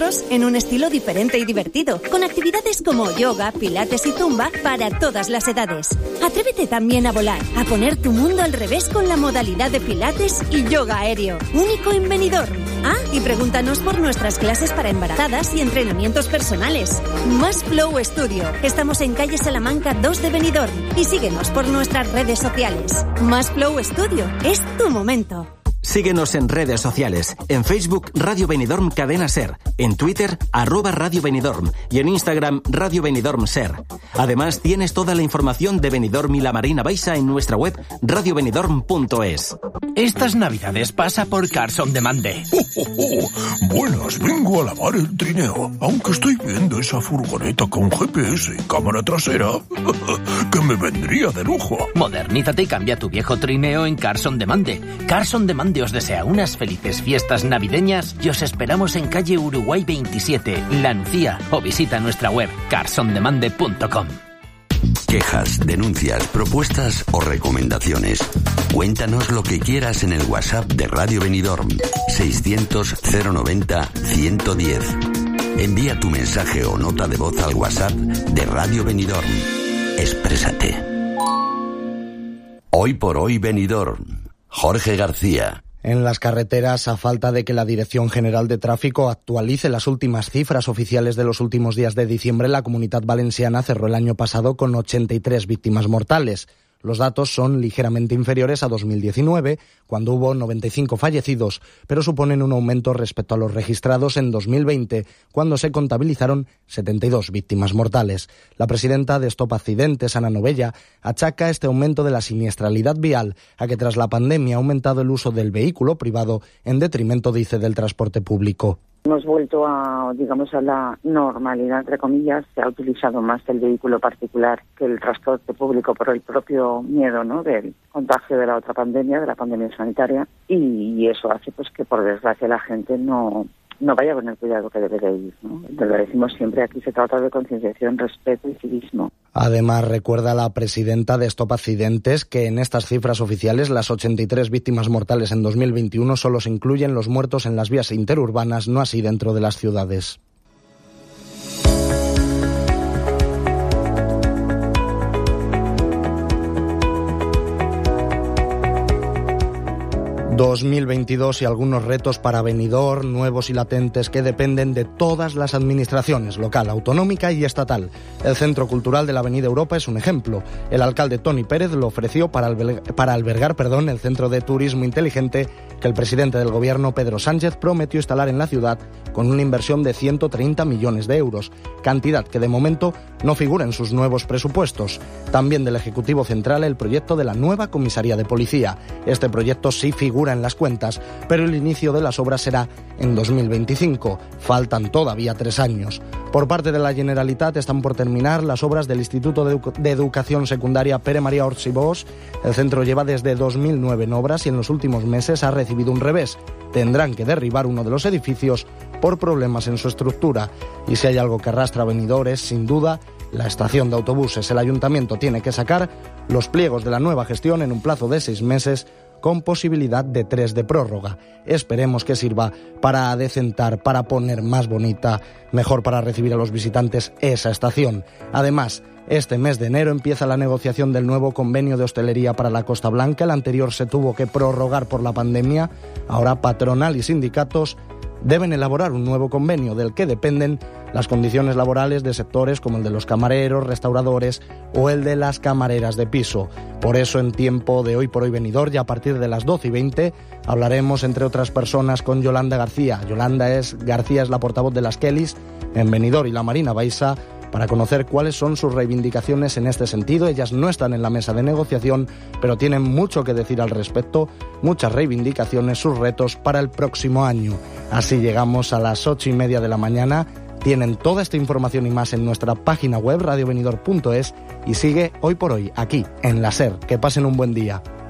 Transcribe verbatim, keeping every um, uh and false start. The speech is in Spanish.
nosotros en un estilo diferente y divertido, con actividades como yoga, pilates y zumba para todas las edades. Atrévete también a volar, a poner tu mundo al revés con la modalidad de pilates y yoga aéreo, único en Benidorm. Ah, y pregúntanos por nuestras clases para embarazadas y entrenamientos personales. Más Flow Studio. Estamos en calle Salamanca dos de Benidorm y síguenos por nuestras redes sociales. Más Flow Studio. Es tu momento. Síguenos en redes sociales. En Facebook, Radio Benidorm Cadena Ser. En Twitter, arroba Radio Benidorm. Y en Instagram, Radio Benidorm Ser. Además, tienes toda la información de Benidorm y la Marina Baixa en nuestra web radio benidorm punto es. Estas navidades pasa por Cars on Demand. Oh, oh, oh. Buenas, vengo a lavar el trineo. Aunque estoy viendo esa furgoneta con G P S y cámara trasera, que me vendría de lujo. Modernízate y cambia tu viejo trineo en Cars on Demand. Cars on Demand os desea unas felices fiestas navideñas y os esperamos en calle Uruguay veintisiete, La Nucía, o visita nuestra web cars on demand punto com. Quejas, denuncias, propuestas o recomendaciones. Cuéntanos lo que quieras en el WhatsApp de Radio Benidorm seiscientos cero noventa ciento diez. Envía tu mensaje o nota de voz al WhatsApp de Radio Benidorm. Exprésate. Hoy por hoy Benidorm. Jorge García. En las carreteras, a falta de que la Dirección General de Tráfico actualice las últimas cifras oficiales de los últimos días de diciembre, la Comunidad Valenciana cerró el año pasado con ochenta y tres víctimas mortales. Los datos son ligeramente inferiores a dos mil diecinueve, cuando hubo noventa y cinco fallecidos, pero suponen un aumento respecto a los registrados en dos mil veinte, cuando se contabilizaron setenta y dos víctimas mortales. La presidenta de Stop Accidentes, Ana Novella, achaca este aumento de la siniestralidad vial a que tras la pandemia ha aumentado el uso del vehículo privado en detrimento, dice, del transporte público. Hemos vuelto a, digamos, a la normalidad, entre comillas. Se ha utilizado más el vehículo particular que el transporte público por el propio miedo, ¿no?, del contagio de la otra pandemia, de la pandemia sanitaria, y, y eso hace pues que, por desgracia, la gente no no vaya con el cuidado que debe de ir, ¿no? Lo decimos siempre, aquí se trata de concienciación, respeto y civismo. Además, recuerda la presidenta de Stop Accidentes que en estas cifras oficiales las ochenta y tres víctimas mortales en dos mil veintiuno solo se incluyen los muertos en las vías interurbanas, no así dentro de las ciudades. dos mil veintidós y algunos retos para Benidorm, nuevos y latentes, que dependen de todas las administraciones, local, autonómica y estatal. El Centro Cultural de la Avenida Europa es un ejemplo. El alcalde Toni Pérez lo ofreció para albergar, para albergar perdón, el Centro de Turismo Inteligente que el presidente del Gobierno, Pedro Sánchez, prometió instalar en la ciudad con una inversión de ciento treinta millones de euros, cantidad que de momento no figura en sus nuevos presupuestos. También del Ejecutivo Central el proyecto de la nueva comisaría de policía. Este proyecto sí figura en las cuentas, pero el inicio de las obras será en dos mil veinticinco. Faltan todavía tres años. Por parte de la Generalitat están por terminar las obras del Instituto de, Edu- de Educación Secundaria Pere María Orts i Bosch. El centro lleva desde dos mil nueve en obras y en los últimos meses ha recibido un revés. Tendrán que derribar uno de los edificios por problemas en su estructura. Y si hay algo que arrastra a Benidorm es, sin duda, la estación de autobuses. El ayuntamiento tiene que sacar los pliegos de la nueva gestión en un plazo de seis meses con posibilidad de tres de prórroga. Esperemos que sirva para adecentar, para poner más bonita, mejor para recibir a los visitantes esa estación. Además, este mes de enero empieza la negociación del nuevo convenio de hostelería para la Costa Blanca. El anterior se tuvo que prorrogar por la pandemia. Ahora patronal y sindicatos deben elaborar un nuevo convenio del que dependen las condiciones laborales de sectores como el de los camareros, restauradores o el de las camareras de piso. Por eso, en tiempo de Hoy por Hoy Benidorm, ya a partir de las doce y veinte, hablaremos, entre otras personas, con Yolanda García. Yolanda es, García es la portavoz de las Kellys en Benidorm y la Marina Baixa, para conocer cuáles son sus reivindicaciones en este sentido. Ellas no están en la mesa de negociación, pero tienen mucho que decir al respecto, muchas reivindicaciones, sus retos para el próximo año. Así llegamos a las ocho y media de la mañana. Tienen toda esta información y más en nuestra página web radio benidorm punto es y sigue Hoy por Hoy aquí en la SER. Que pasen un buen día.